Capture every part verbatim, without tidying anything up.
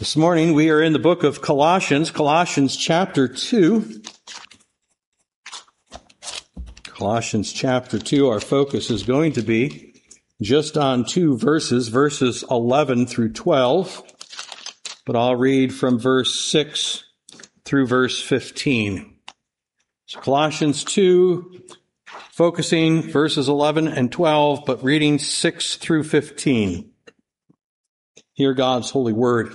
This morning we are in the book of Colossians, Colossians chapter two. Colossians chapter two, our focus is going to be just on two verses, verses eleven through twelve. But I'll read from verse six through verse fifteen. So Colossians two, focusing verses eleven and twelve, but reading six through fifteen. Hear God's holy word.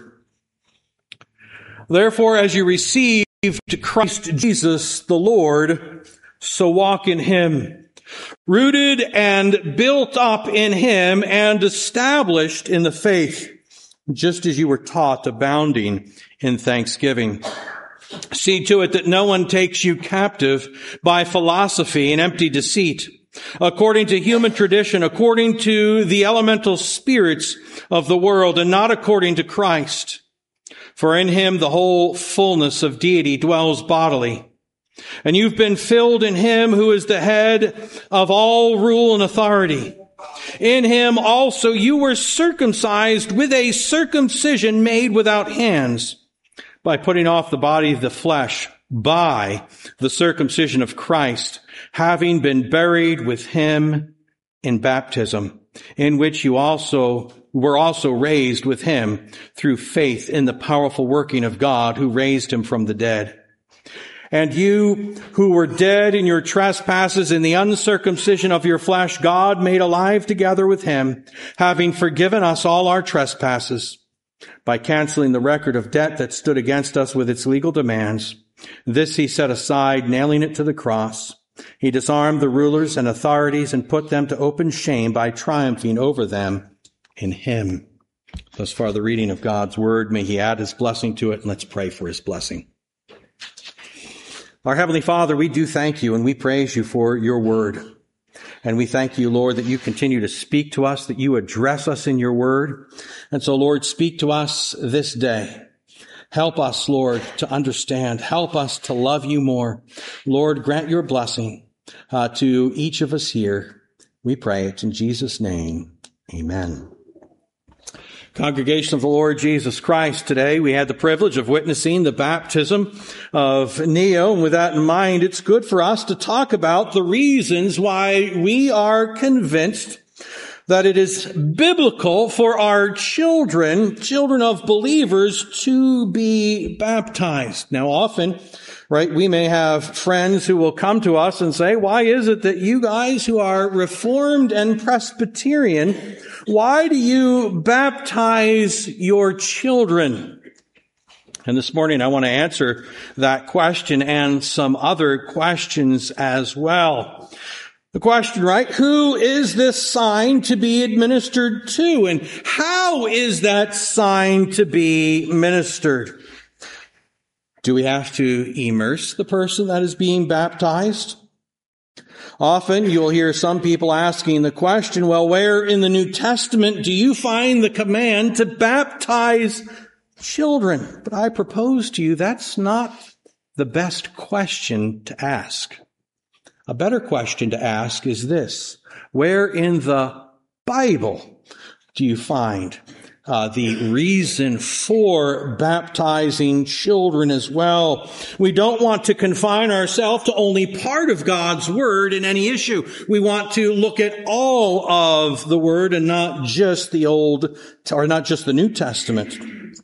Therefore, as you received Christ Jesus the Lord, so walk in him, rooted and built up in him and established in the faith, just as you were taught, abounding in thanksgiving. See to it that no one takes you captive by philosophy and empty deceit, according to human tradition, according to the elemental spirits of the world, and not according to Christ. For in him the whole fullness of deity dwells bodily. And you've been filled in him who is the head of all rule and authority. In him also you were circumcised with a circumcision made without hands, by putting off the body of the flesh by the circumcision of Christ, having been buried with him in baptism, in which you also were also raised with him through faith in the powerful working of God who raised him from the dead. And you who were dead in your trespasses in the uncircumcision of your flesh, God made alive together with him, having forgiven us all our trespasses by canceling the record of debt that stood against us with its legal demands. This he set aside, nailing it to the cross. He disarmed the rulers and authorities and put them to open shame by triumphing over them in him. Thus far the reading of God's word. May he add his blessing to it, and let's pray for his blessing. Our Heavenly Father, we do thank you and we praise you for your word. And we thank you, Lord, that you continue to speak to us, that you address us in your word. And so, Lord, speak to us this day. Help us, Lord, to understand. Help us to love you more. Lord, grant your blessing uh, to each of us here. We pray it in Jesus' name. Amen. Congregation of the Lord Jesus Christ, today we had the privilege of witnessing the baptism of Neo. And with that in mind, it's good for us to talk about the reasons why we are convinced that it is biblical for our children, children of believers, to be baptized. Now, often, right, we may have friends who will come to us and say, why is it that you guys who are Reformed and Presbyterian, why do you baptize your children? And this morning I want to answer that question and some other questions as well. The question, right? Who is this sign to be administered to? And how is that sign to be ministered? Do we have to immerse the person that is being baptized? Often you'll hear some people asking the question, well, where in the New Testament do you find the command to baptize children? But I propose to you that's not the best question to ask. A better question to ask is this: where in the Bible do you find uh, the reason for baptizing children as well? We don't want to confine ourselves to only part of God's word in any issue. We want to look at all of the word and not just the Old, or not just the New Testament.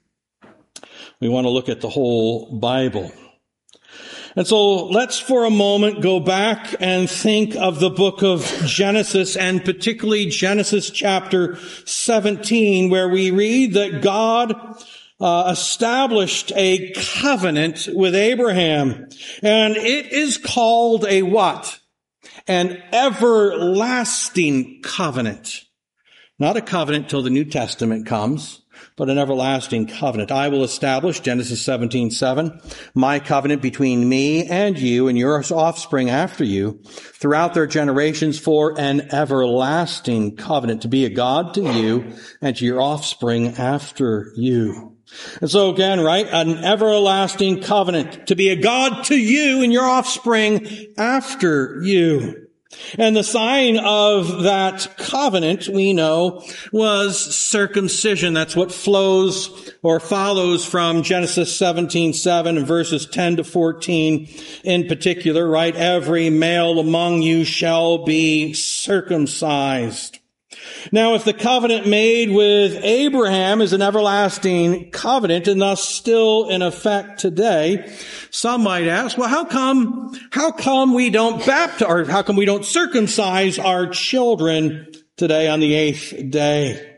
We want to look at the whole Bible. And so let's for a moment go back and think of the book of Genesis, and particularly Genesis chapter seventeen, where we read that God uh, established a covenant with Abraham. And it is called a what? An everlasting covenant. Not a covenant till the New Testament comes, but an everlasting covenant. I will establish, Genesis seventeen seven, my covenant between me and you and your offspring after you throughout their generations for an everlasting covenant, to be a God to you and to your offspring after you. And so again, right, an everlasting covenant, to be a God to you and your offspring after you. And the sign of that covenant, we know, was circumcision. That's what flows or follows from Genesis seventeen seven and verses ten to fourteen in particular, right? Every male among you shall be circumcised. Now, if the covenant made with Abraham is an everlasting covenant and thus still in effect today, some might ask, well, how come, how come we don't baptize, or how come we don't circumcise our children today on the eighth day?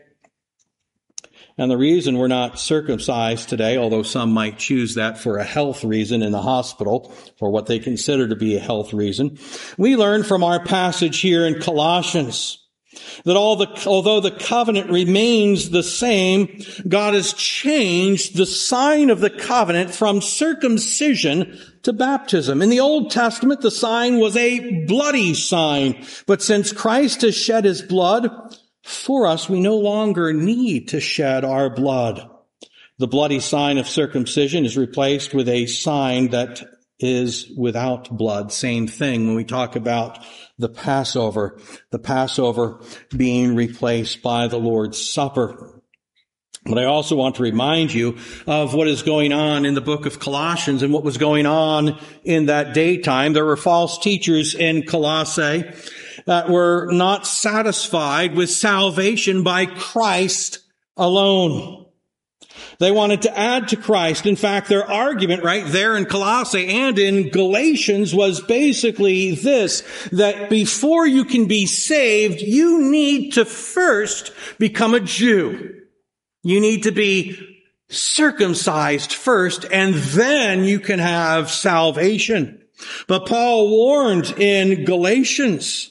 And the reason we're not circumcised today, although some might choose that for a health reason in the hospital, for what they consider to be a health reason, we learn from our passage here in Colossians that all the, although the covenant remains the same, God has changed the sign of the covenant from circumcision to baptism. In the Old Testament, the sign was a bloody sign. But since Christ has shed his blood for us, we no longer need to shed our blood. The bloody sign of circumcision is replaced with a sign that is without blood. Same thing when we talk about the Passover, the Passover being replaced by the Lord's Supper. But I also want to remind you of what is going on in the book of Colossians and what was going on in that daytime. There were false teachers in Colossae that were not satisfied with salvation by Christ alone. They wanted to add to Christ. In fact, their argument right there in Colossae and in Galatians was basically this, that before you can be saved, you need to first become a Jew. You need to be circumcised first, and then you can have salvation. But Paul warned in Galatians,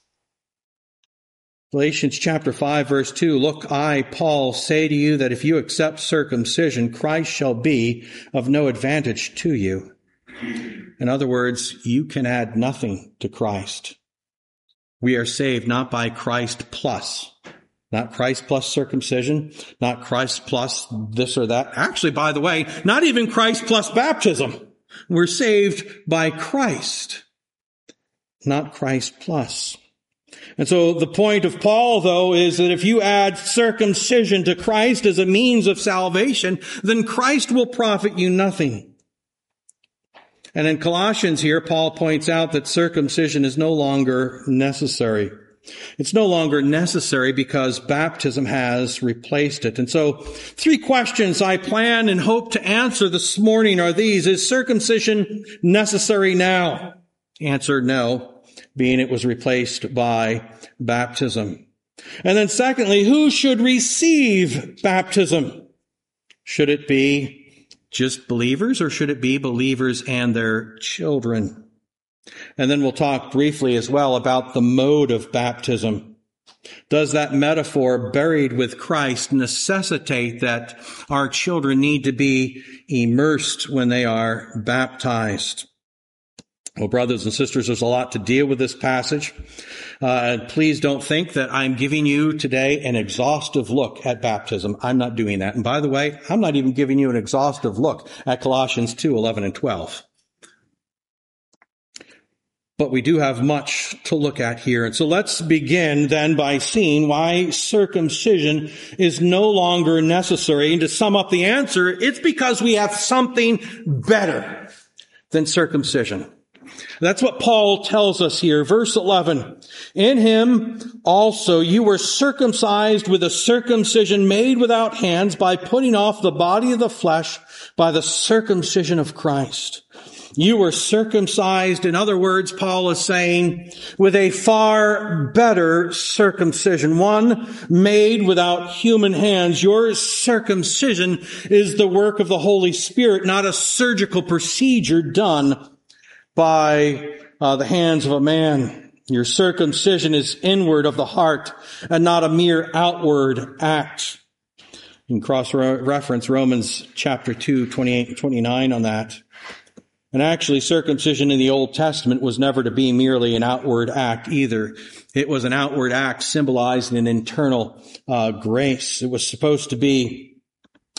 Galatians chapter five, verse two, look, I, Paul, say to you that if you accept circumcision, Christ shall be of no advantage to you. In other words, you can add nothing to Christ. We are saved not by Christ plus, not Christ plus circumcision, not Christ plus this or that. Actually, by the way, not even Christ plus baptism. We're saved by Christ, not Christ plus. And so the point of Paul, though, is that if you add circumcision to Christ as a means of salvation, then Christ will profit you nothing. And in Colossians here, Paul points out that circumcision is no longer necessary. It's no longer necessary because baptism has replaced it. And so three questions I plan and hope to answer this morning are these. Is circumcision necessary now? Answer, no. Being it was replaced by baptism. And then secondly, who should receive baptism? Should it be just believers, or should it be believers and their children? And then we'll talk briefly as well about the mode of baptism. Does that metaphor, buried with Christ, necessitate that our children need to be immersed when they are baptized? Well, brothers and sisters, there's a lot to deal with this passage. Uh, please don't think that I'm giving you today an exhaustive look at baptism. I'm not doing that. And by the way, I'm not even giving you an exhaustive look at Colossians two, eleven and twelve. But we do have much to look at here. And so let's begin then by seeing why circumcision is no longer necessary. And to sum up the answer, it's because we have something better than circumcision. That's what Paul tells us here. Verse eleven, in him also you were circumcised with a circumcision made without hands by putting off the body of the flesh by the circumcision of Christ. You were circumcised, in other words, Paul is saying, with a far better circumcision, one made without human hands. Your circumcision is the work of the Holy Spirit, not a surgical procedure done by uh, the hands of a man. Your circumcision is inward of the heart and not a mere outward act. You can cross-reference Romans chapter two, twenty-eight and twenty-nine on that. And actually, circumcision in the Old Testament was never to be merely an outward act either. It was an outward act symbolizing an internal uh, grace. It was supposed to be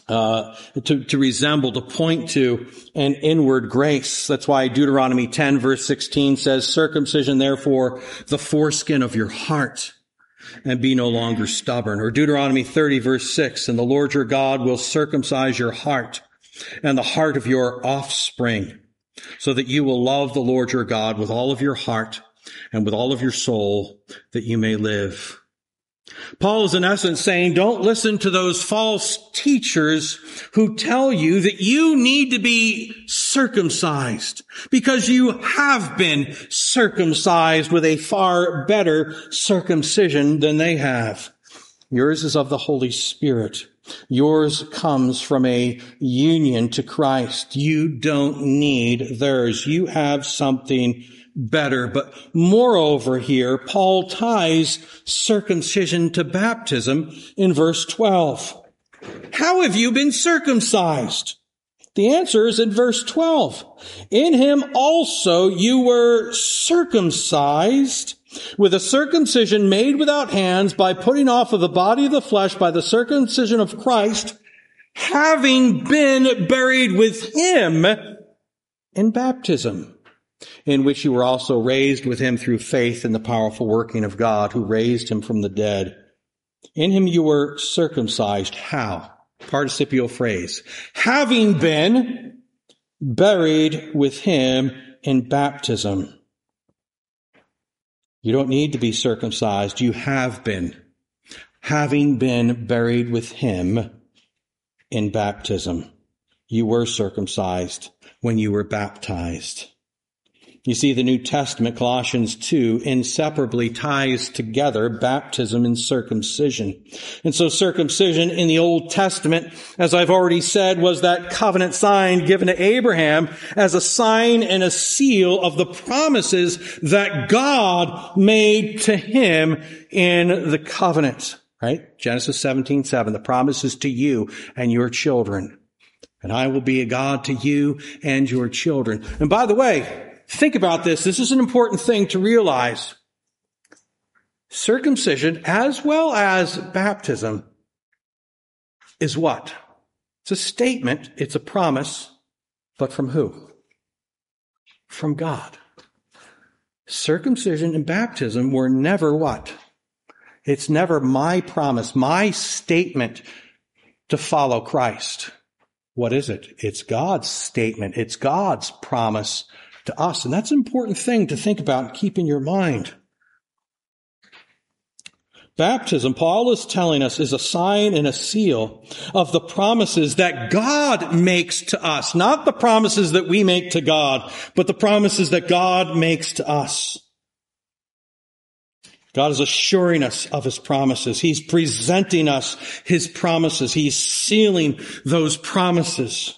Uh, to, to resemble, to point to an inward grace. That's why Deuteronomy ten verse sixteen says, circumcision therefore the foreskin of your heart, and be no longer stubborn. Or Deuteronomy thirty verse six, and the Lord your God will circumcise your heart and the heart of your offspring, so that you will love the Lord your God with all of your heart and with all of your soul, that you may live. Paul is in essence saying, don't listen to those false teachers who tell you that you need to be circumcised, because you have been circumcised with a far better circumcision than they have. Yours is of the Holy Spirit. Yours comes from a union to Christ. You don't need theirs. You have something better. But moreover here, Paul ties circumcision to baptism in verse twelve. How have you been circumcised? The answer is in verse twelve. In him also you were circumcised with a circumcision made without hands, by putting off of the body of the flesh by the circumcision of Christ, having been buried with him in baptism, in which you were also raised with him through faith in the powerful working of God, who raised him from the dead. In him you were circumcised. How? Participial phrase. Having been buried with him in baptism. You don't need to be circumcised. You have been. Having been buried with him in baptism. You were circumcised when you were baptized. You see, the New Testament, Colossians two, inseparably ties together baptism and circumcision. And so circumcision in the Old Testament, as I've already said, was that covenant sign given to Abraham as a sign and a seal of the promises that God made to him in the covenant. Right? Genesis seventeen seven, the promises to you and your children. And I will be a God to you and your children. And by the way, think about this. This is an important thing to realize. Circumcision, as well as baptism, is what? It's a statement. It's a promise. But from who? From God. Circumcision and baptism were never what? It's never my promise, my statement to follow Christ. What is it? It's God's statement. It's God's promise to us. And that's an important thing to think about and keep in your mind. Baptism, Paul is telling us, is a sign and a seal of the promises that God makes to us. Not the promises that we make to God, but the promises that God makes to us. God is assuring us of his promises. He's presenting us his promises. He's sealing those promises.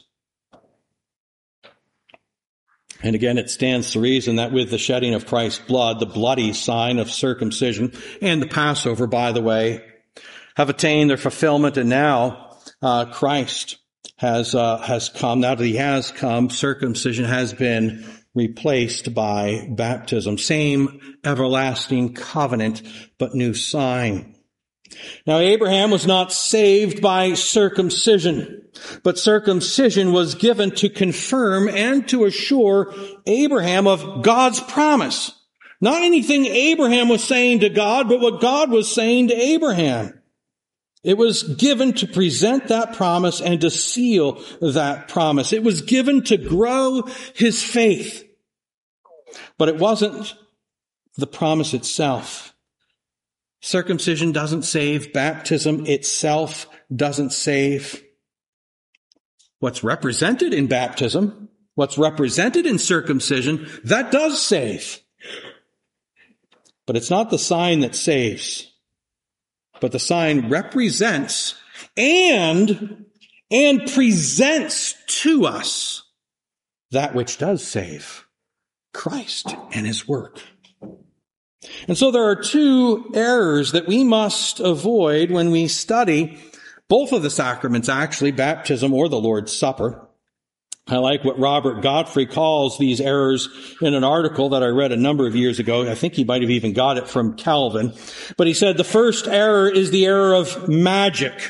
And again, it stands to reason that with the shedding of Christ's blood, the bloody sign of circumcision and the Passover, by the way, have attained their fulfillment. And now uh, Christ has uh, has come. Now that he has come, circumcision has been replaced by baptism. Same everlasting covenant, but new sign. Now, Abraham was not saved by circumcision, but circumcision was given to confirm and to assure Abraham of God's promise. Not anything Abraham was saying to God, but what God was saying to Abraham. It was given to present that promise and to seal that promise. It was given to grow his faith. But it wasn't the promise itself. Circumcision doesn't save. Baptism itself doesn't save. What's represented in baptism, what's represented in circumcision, that does save. But it's not the sign that saves. But the sign represents and, and presents to us that which does save, Christ and his work. And so there are two errors that we must avoid when we study both of the sacraments, actually, baptism or the Lord's Supper. I like what Robert Godfrey calls these errors in an article that I read a number of years ago. I think he might have even got it from Calvin. But he said the first error is the error of magic.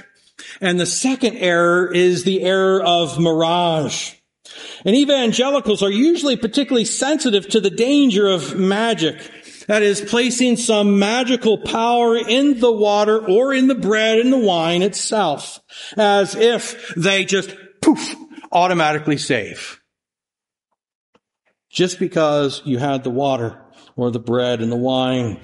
And the second error is the error of mirage. And evangelicals are usually particularly sensitive to the danger of magic. That is, placing some magical power in the water or in the bread and the wine itself, as if they just, poof, automatically save. Just because you had the water or the bread and the wine.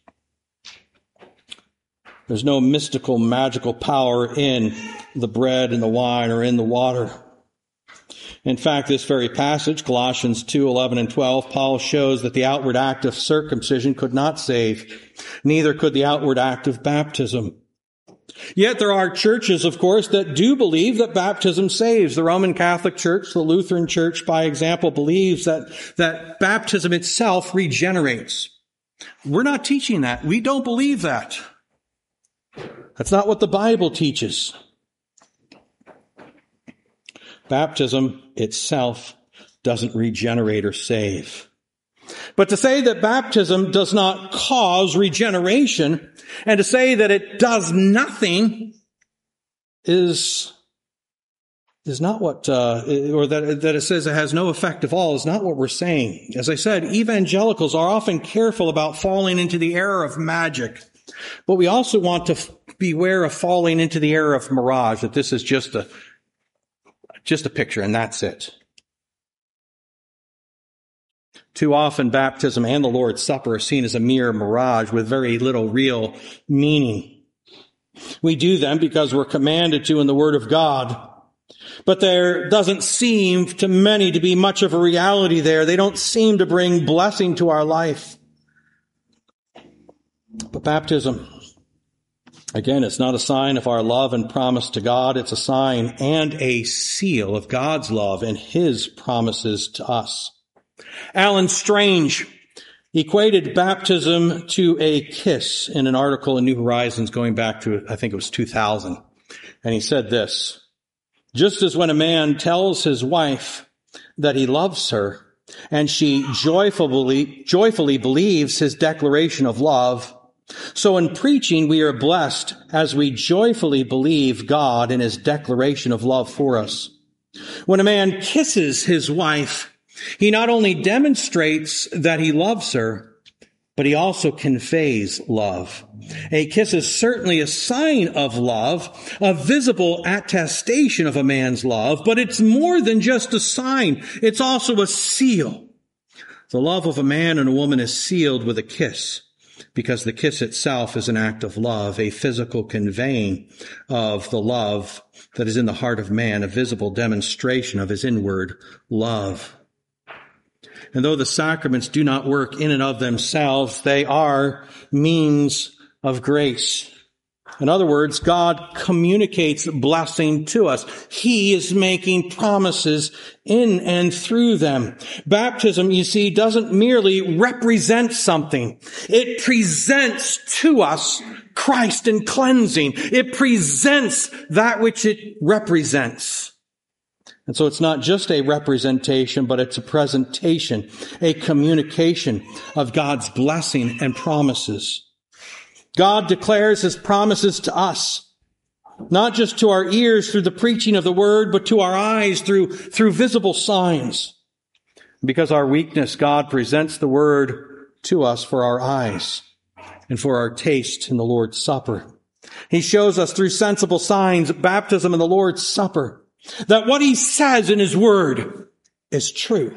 There's no mystical, magical power in the bread and the wine or in the water. In fact, this very passage, Colossians two, eleven and twelve, Paul shows that the outward act of circumcision could not save. Neither could the outward act of baptism. Yet there are churches, of course, that do believe that baptism saves. The Roman Catholic Church, the Lutheran Church, by example, believes that, that baptism itself regenerates. We're not teaching that. We don't believe that. That's not what the Bible teaches. Baptism itself doesn't regenerate or save. But to say that baptism does not cause regeneration and to say that it does nothing is, is not what, uh, or that, that it says it has no effect at all is not what we're saying. As I said, evangelicals are often careful about falling into the error of magic. But we also want to f- beware of falling into the error of mirage, that this is just a, just a picture and that's it. Too often, baptism and the Lord's Supper are seen as a mere mirage with very little real meaning. We do them because we're commanded to in the Word of God. But there doesn't seem to many to be much of a reality there. They don't seem to bring blessing to our life. But baptism, again, it's not a sign of our love and promise to God. It's a sign and a seal of God's love and His promises to us. Alan Strange equated baptism to a kiss in an article in New Horizons going back to, I think it was two thousand. And he said this, just as when a man tells his wife that he loves her and she joyfully, joyfully believes his declaration of love, so in preaching we are blessed as we joyfully believe God in His declaration of love for us. When a man kisses his wife, he not only demonstrates that he loves her, but he also conveys love. A kiss is certainly a sign of love, a visible attestation of a man's love, but it's more than just a sign. It's also a seal. The love of a man and a woman is sealed with a kiss, because the kiss itself is an act of love, a physical conveying of the love that is in the heart of man, a visible demonstration of his inward love. And though the sacraments do not work in and of themselves, they are means of grace. In other words, God communicates blessing to us. He is making promises in and through them. Baptism, you see, doesn't merely represent something. It presents to us Christ in cleansing. It presents that which it represents. And so it's not just a representation, but it's a presentation, a communication of God's blessing and promises. God declares His promises to us, not just to our ears through the preaching of the Word, but to our eyes through, through visible signs. Because our weakness, God presents the Word to us for our eyes and for our taste in the Lord's Supper. He shows us through sensible signs, baptism and the Lord's Supper, that what He says in His Word is true.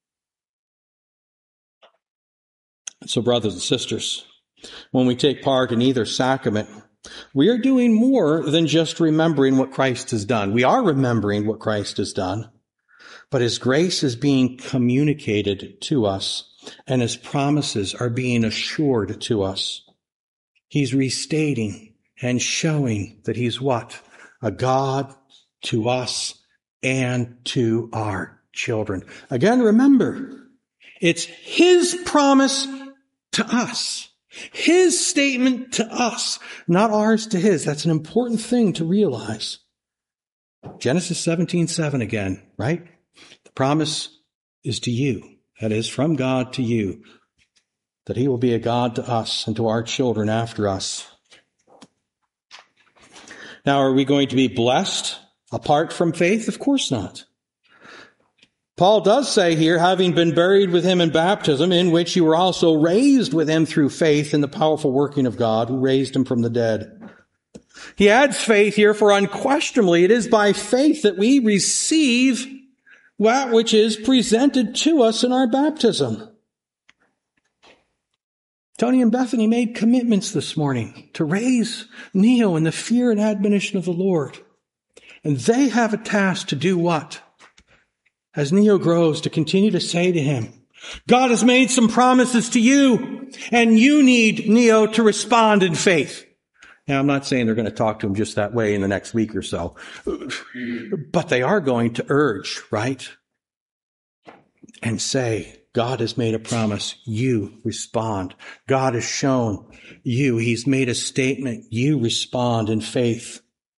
So, brothers and sisters, when we take part in either sacrament, we are doing more than just remembering what Christ has done. We are remembering what Christ has done, but His grace is being communicated to us, and His promises are being assured to us. He's restating and showing that He's what? A God to us and to our children. Again, remember, it's His promise to us. His statement to us, not ours to His. That's an important thing to realize. Genesis seventeen seven again, right? The promise is to you. That is, from God to you, that He will be a God to us and to our children after us. Now, are we going to be blessed apart from faith? Of course not. Paul does say here, having been buried with him in baptism, in which you were also raised with him through faith in the powerful working of God, who raised him from the dead. He adds faith here, for unquestionably it is by faith that we receive that which is presented to us in our baptism. Tony and Bethany made commitments this morning to raise Neo in the fear and admonition of the Lord. And they have a task to do what? As Neo grows, to continue to say to him, God has made some promises to you, and you need, Neo, to respond in faith. Now, I'm not saying they're going to talk to him just that way in the next week or so, but they are going to urge, right? And say, God has made a promise. You respond. God has shown you. He's made a statement. You respond in faith.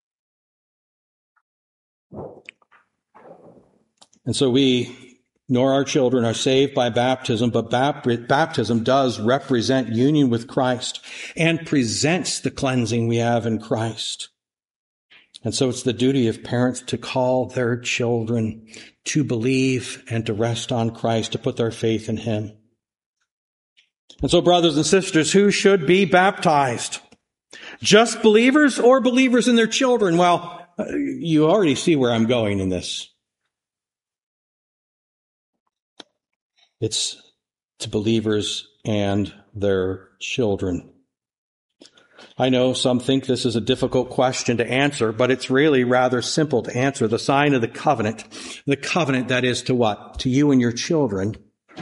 And so we, nor our children, are saved by baptism, but baptism does represent union with Christ and presents the cleansing we have in Christ. And so it's the duty of parents to call their children to believe and to rest on Christ, to put their faith in him. And so, brothers and sisters, who should be baptized? Just believers or believers and their children? Well, you already see where I'm going in this. It's to believers and their children. I know some think this is a difficult question to answer, but it's really rather simple to answer. The sign of the covenant, the covenant that is to what? To you and your children,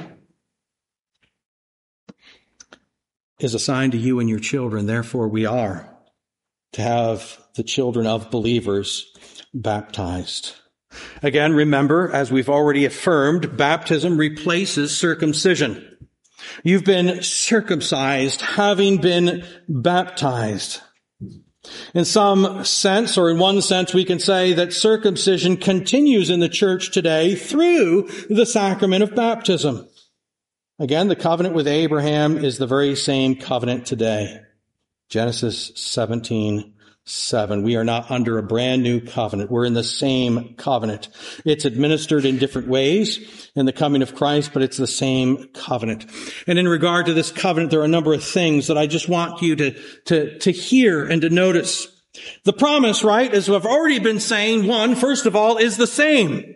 is a sign to you and your children. Therefore, we are to have the children of believers baptized. Again, remember, as we've already affirmed, baptism replaces circumcision. You've been circumcised, having been baptized. In some sense, or in one sense, we can say that circumcision continues in the church today through the sacrament of baptism. Again, the covenant with Abraham is the very same covenant today. Genesis seventeen seven. We are not under a brand new covenant. We're in the same covenant. It's administered in different ways in the coming of Christ, but it's the same covenant. And in regard to this covenant, there are a number of things that I just want you to, to, to hear and to notice. The promise, right, as I've already been saying, one, first of all, is the same.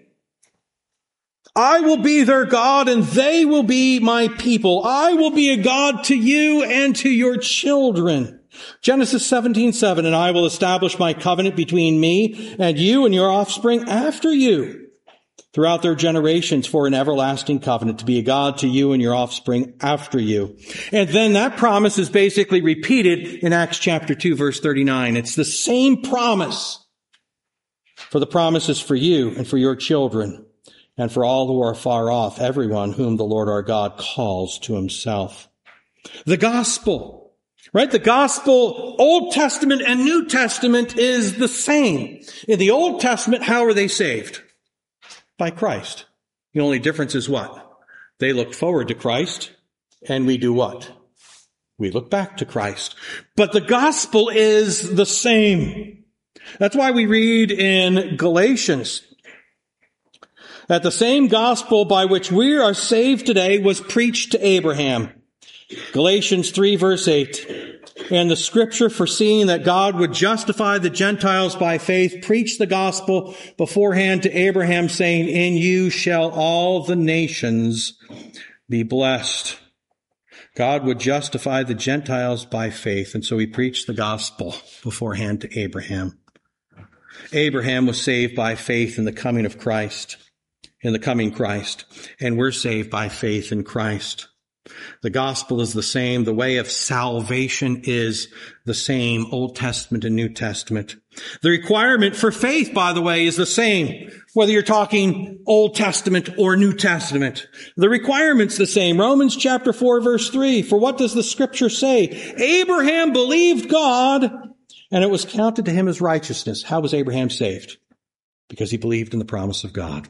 I will be their God and they will be my people. I will be a God to you and to your children. Genesis seventeen seven, and I will establish my covenant between me and you and your offspring after you throughout their generations for an everlasting covenant, to be a God to you and your offspring after you. And then that promise is basically repeated in Acts chapter two, verse thirty-nine. It's the same promise. For the promise is for you and for your children and for all who are far off, everyone whom the Lord our God calls to himself. The gospel. Right? The gospel, Old Testament and New Testament, is the same. In the Old Testament, how are they saved? By Christ. The only difference is what? They looked forward to Christ, and we do what? We look back to Christ. But the gospel is the same. That's why we read in Galatians that the same gospel by which we are saved today was preached to Abraham. Galatians three, verse eight. And the scripture, foreseeing that God would justify the Gentiles by faith, preached the gospel beforehand to Abraham, saying, in you shall all the nations be blessed. God would justify the Gentiles by faith, and so he preached the gospel beforehand to Abraham. Abraham was saved by faith in the coming of Christ, in the coming Christ, and we're saved by faith in Christ. The gospel is the same. The way of salvation is the same, Old Testament and New Testament. The requirement for faith, by the way, is the same, whether you're talking Old Testament or New Testament. The requirement's the same. Romans chapter four, verse three. For what does the scripture say? Abraham believed God, and it was counted to him as righteousness. How was Abraham saved? Because he believed in the promise of God.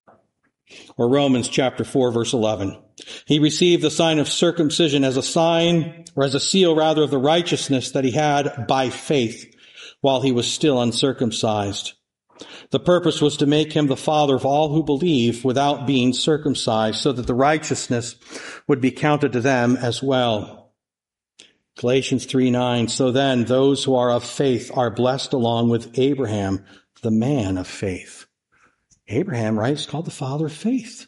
Or Romans chapter four, verse eleven. He received the sign of circumcision as a sign, or as a seal rather, of the righteousness that he had by faith, while he was still uncircumcised. The purpose was to make him the father of all who believe without being circumcised, so that the righteousness would be counted to them as well. Galatians three nine, so then those who are of faith are blessed along with Abraham, the man of faith. Abraham, right, is called the father of faith.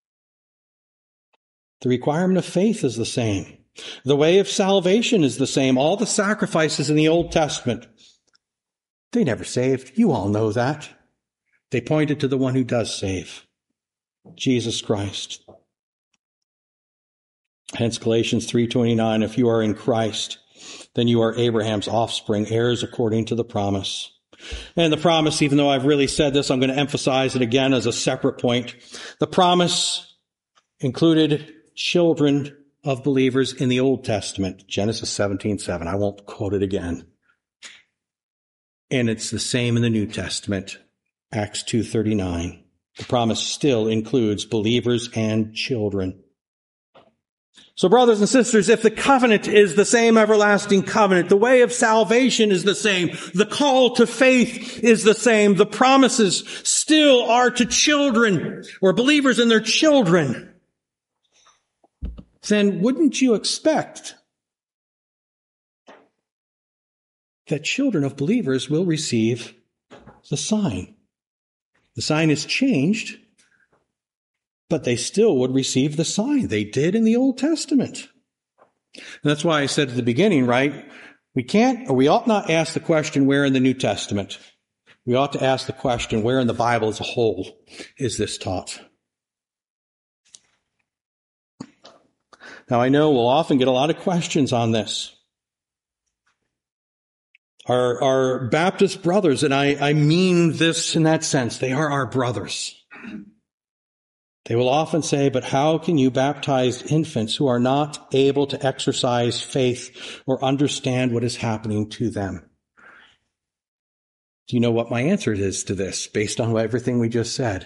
The requirement of faith is the same. The way of salvation is the same. All the sacrifices in the Old Testament, they never saved. You all know that. They pointed to the one who does save, Jesus Christ. Hence Galatians three twenty-nine, if you are in Christ, then you are Abraham's offspring, heirs according to the promise. And the promise, even though I've really said this, I'm going to emphasize it again as a separate point. The promise included children of believers in the Old Testament, Genesis seventeen seven. I won't quote it again. And it's the same in the New Testament, Acts two thirty-nine. The promise still includes believers and children. So brothers and sisters, if the covenant is the same everlasting covenant, the way of salvation is the same, the call to faith is the same, the promises still are to children or believers and their children, then wouldn't you expect that children of believers will receive the sign? The sign is changed, but they still would receive the sign. They did in the Old Testament. And that's why I said at the beginning, right, we can't, or we ought not ask the question, where in the New Testament? We ought to ask the question, where in the Bible as a whole is this taught? Now, I know we'll often get a lot of questions on this. Our, our Baptist brothers, and I, I mean this in that sense, they are our brothers. They will often say, but how can you baptize infants who are not able to exercise faith or understand what is happening to them? Do you know what my answer is to this, based on everything we just said?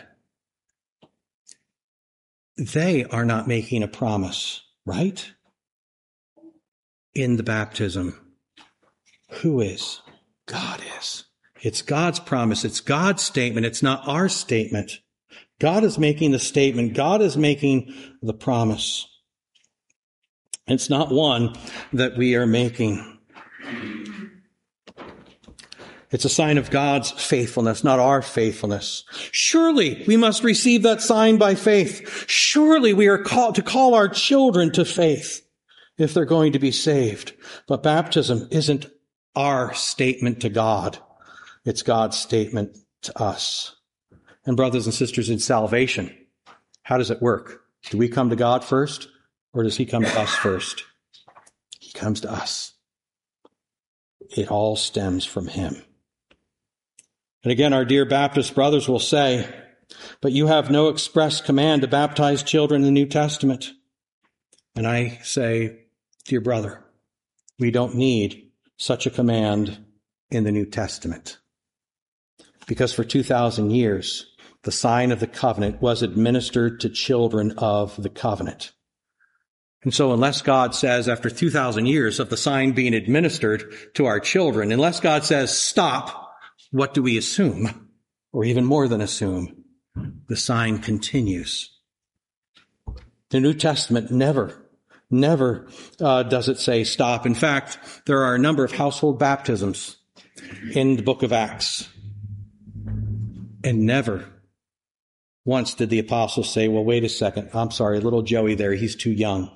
They are not making a promise, right? In the baptism. Who is? God is. It's God's promise. It's God's statement. It's not our statement. God is making the statement. God is making the promise. It's not one that we are making. It's a sign of God's faithfulness, not our faithfulness. Surely we must receive that sign by faith. Surely we are called to call our children to faith if they're going to be saved. But baptism isn't our statement to God. It's God's statement to us. And brothers and sisters, in salvation, how does it work? Do we come to God first, or does he come to us first? He comes to us. It all stems from him. And again, our dear Baptist brothers will say, but you have no express command to baptize children in the New Testament. And I say, dear brother, we don't need such a command in the New Testament. Because for two thousand years, the sign of the covenant was administered to children of the covenant. And so unless God says, after two thousand years of the sign being administered to our children, unless God says, stop, what do we assume? Or even more than assume, the sign continues. The New Testament never Never uh, does it say stop. In fact, there are a number of household baptisms in the book of Acts. And never once did the apostles say, well, wait a second. I'm sorry, little Joey there, he's too young.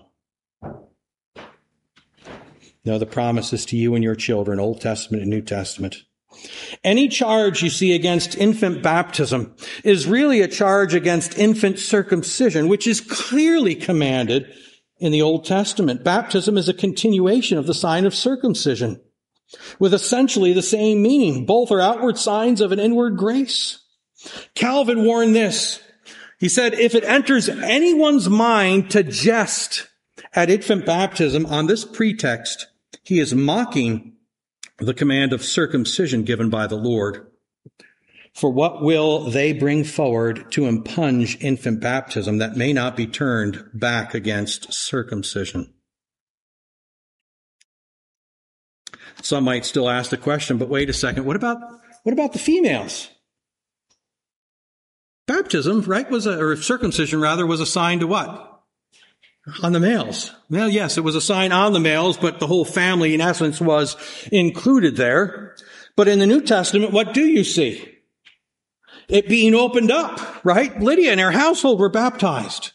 No, the promise is to you and your children, Old Testament and New Testament. Any charge you see against infant baptism is really a charge against infant circumcision, which is clearly commanded in the Old Testament. Baptism is a continuation of the sign of circumcision, with essentially the same meaning. Both are outward signs of an inward grace. Calvin warned this. He said, if it enters anyone's mind to jest at infant baptism on this pretext, he is mocking the command of circumcision given by the Lord. For what will they bring forward to impunge infant baptism that may not be turned back against circumcision? Some might still ask the question, but wait a second, what about, what about the females? Baptism, right, was a, or circumcision rather, was a sign to what? On the males. Well, yes, it was a sign on the males, but the whole family, in essence, was included there. But in the New Testament, what do you see? It being opened up, right? Lydia and her household were baptized.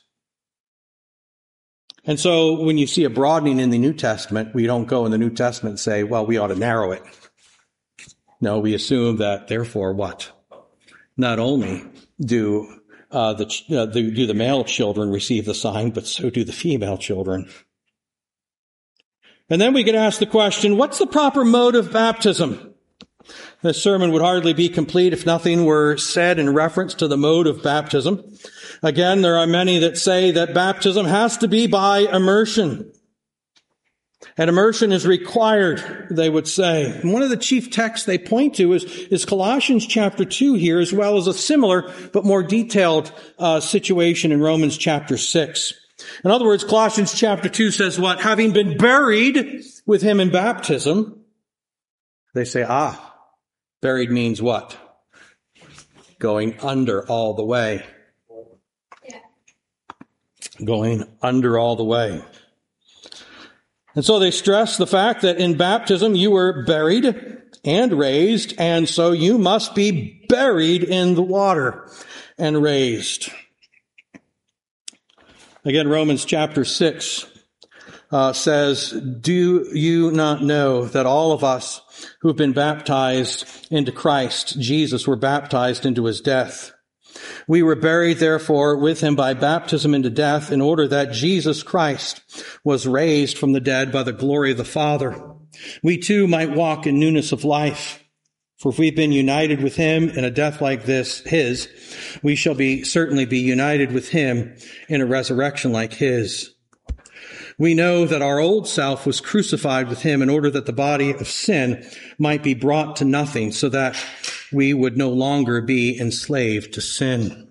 And so when you see a broadening in the New Testament, we don't go in the New Testament and say, well, we ought to narrow it. No, we assume that, therefore, what? Not only do uh, the, uh, the do the male children receive the sign, but so do the female children. And then we could ask the question, what's the proper mode of baptism? This sermon would hardly be complete if nothing were said in reference to the mode of baptism. Again, there are many that say that baptism has to be by immersion. And immersion is required, they would say. And one of the chief texts they point to is, is Colossians chapter two here, as well as a similar but more detailed uh, situation in Romans chapter six. In other words, Colossians chapter two says what? Having been buried with him in baptism, they say, ah, buried means what? Going under all the way. Going under all the way. And so they stress the fact that in baptism you were buried and raised, and so you must be buried in the water and raised. Again, Romans chapter six uh, says, do you not know that all of us who have been baptized into Christ Jesus were baptized into his death? We were buried, therefore, with him by baptism into death, in order that Jesus Christ was raised from the dead by the glory of the Father. We too might walk in newness of life. For if we've been united with him in a death like this, his, we shall be certainly be united with him in a resurrection like his. We know that our old self was crucified with him in order that the body of sin might be brought to nothing, so that we would no longer be enslaved to sin.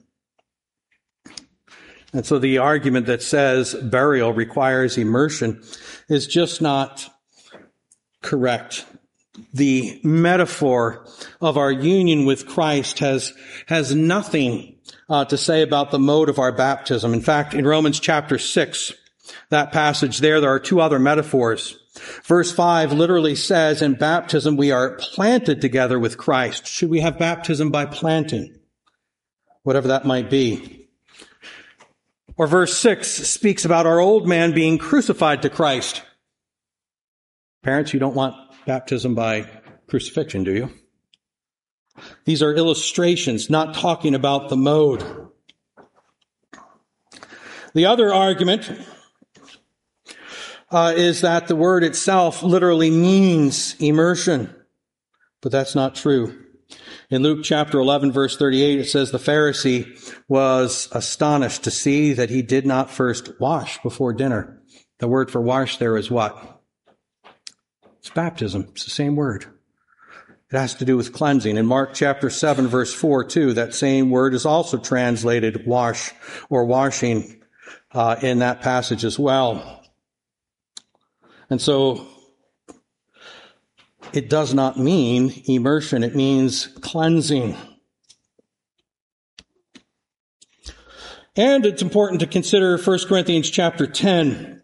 And so the argument that says burial requires immersion is just not correct. The metaphor of our union with Christ has, has nothing uh, to say about the mode of our baptism. In fact, in Romans chapter six, that passage there, there are two other metaphors. Verse five literally says, in baptism we are planted together with Christ. Should we have baptism by planting? Whatever that might be. Or verse six speaks about our old man being crucified to Christ. Parents, you don't want baptism by crucifixion, do you? These are illustrations, not talking about the mode. The other argument Uh, is that the word itself literally means immersion. But that's not true. In Luke chapter eleven, verse thirty-eight, it says the Pharisee was astonished to see that he did not first wash before dinner. The word for wash there is what? It's baptism. It's the same word. It has to do with cleansing. In Mark chapter seven, verse four, too, that same word is also translated wash or washing uh, in that passage as well. And so it does not mean immersion. It means cleansing. And it's important to consider First Corinthians chapter ten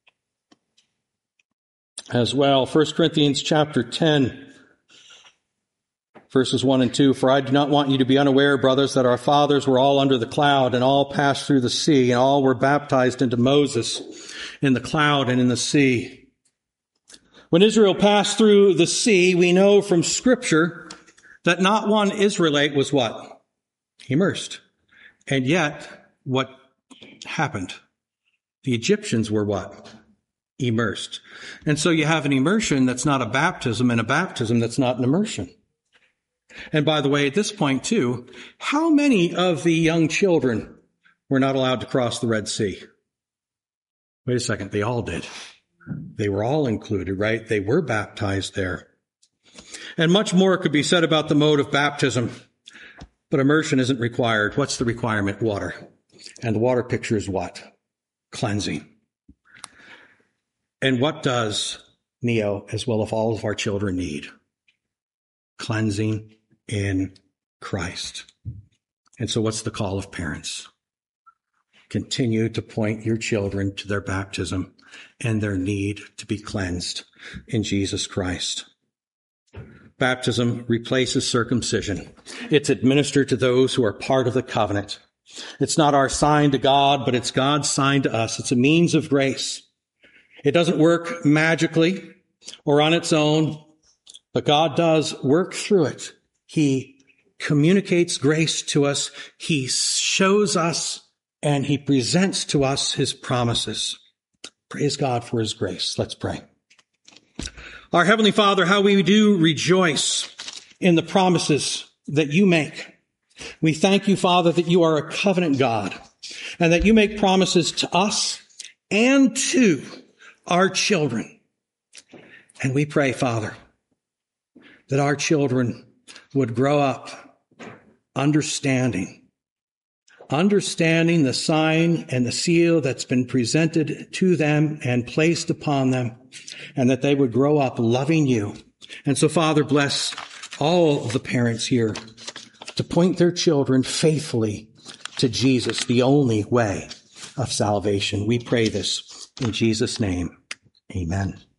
as well. First Corinthians chapter ten, verses one and two. For I do not want you to be unaware, brothers, that our fathers were all under the cloud and all passed through the sea, and all were baptized into Moses in the cloud and in the sea. When Israel passed through the sea, we know from Scripture that not one Israelite was what? Immersed. And yet, what happened? The Egyptians were what? Immersed. And so you have an immersion that's not a baptism and a baptism that's not an immersion. And by the way, at this point too, how many of the young children were not allowed to cross the Red Sea? Wait a second, they all did. They were all included, right? They were baptized there. And much more could be said about the mode of baptism, but immersion isn't required. What's the requirement? Water. And the water picture is what? Cleansing. And what does Neo, as well as all of our children need. Cleansing in Christ. And so what's the call of parents? Continue to point your children to their baptism and their need to be cleansed in Jesus Christ. Baptism replaces circumcision. It's administered to those who are part of the covenant. It's not our sign to God, but it's God's sign to us. It's a means of grace. It doesn't work magically or on its own, but God does work through it. He communicates grace to us. He shows us and he presents to us his promises. Praise God for his grace. Let's pray. Our Heavenly Father, how we do rejoice in the promises that you make. We thank you, Father, that you are a covenant God and that you make promises to us and to our children. And we pray, Father, that our children would grow up understanding, understanding the sign and the seal that's been presented to them and placed upon them, and that they would grow up loving you. And so, Father, bless all the parents here to point their children faithfully to Jesus, the only way of salvation. We pray this in Jesus' name. Amen.